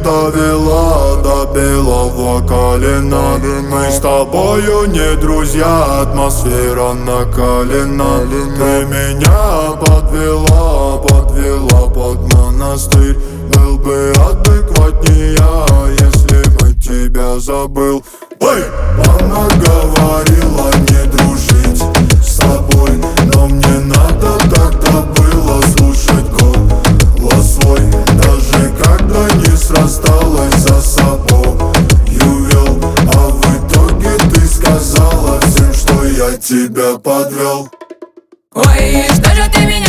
довела до белого колена. Мы с тобою не друзья, атмосфера накалена. Ты меня подвела под монастырь. Был бы адекватнее, если бы тебя забыл. Эй! Мама говорила не дружить с тобой, но мне надо тогда было слушать голос свой. Даже когда не срасталось за собой вел, а в итоге ты сказала всем, что я тебя подвел. Ой, что же ты меня